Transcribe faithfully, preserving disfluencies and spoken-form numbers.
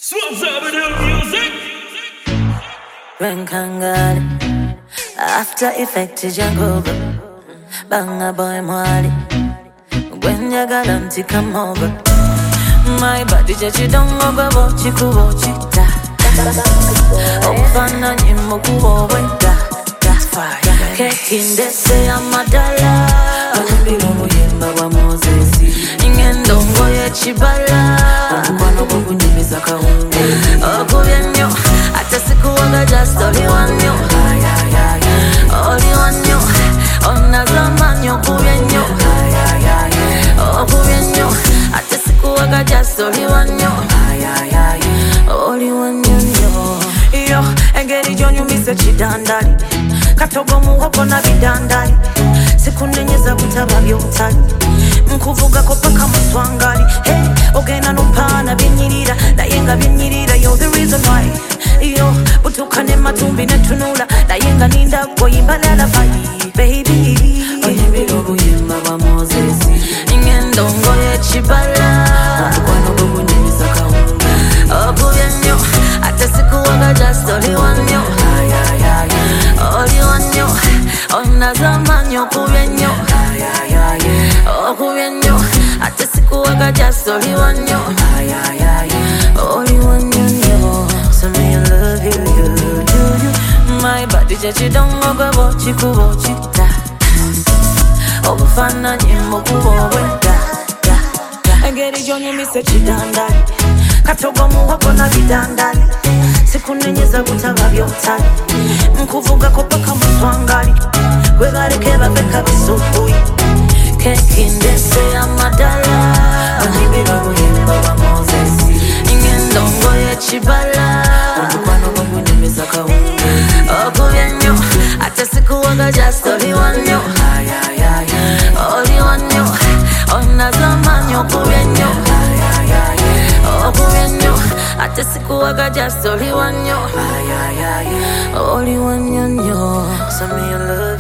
Swans Avenue Music. Rankangari After Effect Jangoba Banga boy mwali Gwenjagala nti come over. My body jachi dongo babo chikubo chita Ofana nyimo kubo wenda Kekinde se amadala Wanambilo muyemba wa Mozesi Ingendongo ye chibala Mkwano kubu nyimiza kaungu Okuyenyo Ata siku waga just only one yo Only one yo Ona zamanyo kuyenyo Okuyenyo Ata siku waga just only one yo Only one yo Yo, engeri jonyu mise chidandali Katogo muhopo na bidandali Siku nenyeza butaba byotali Nkuvuga ko paka muswangali Hey, ogena nupana binyirira Nayenga binyirira, you're the reason why Yo, butukane matumbi netunula Nayenga ninda kwa imbalala bayi Baby Onyebilo buyemba wa Mozesi Ingendongo ye chibala Mkwano bubu nyimiza kaunga Okuyenyo Ate siku waga just only one yo Only one yo Ona zamanyo kuyenyo Okuyenyo Ate siku waga just only one yo Only one yo So me I love you, you, you, you My body jachi dongo gabo chikubo chita Obufana nyimo kubo wenda Engeri jonyo mise chidandali Katogo muhopo na bidandali Siku nenyeza butaba byotali Nkuvuga ko paka muswangali Wegareke baveka bisupui Kekinde se amadala Wanibilo buyemba wa Mozesi Ingendongo ye chibala Mkwano kubu nyimiza kaungu Okuyenyo Ate siku waga just only one yo Only one yo Ona zamanyo kuyenyo Okuyenyo Ate siku waga just only one yo Only one yo So me I love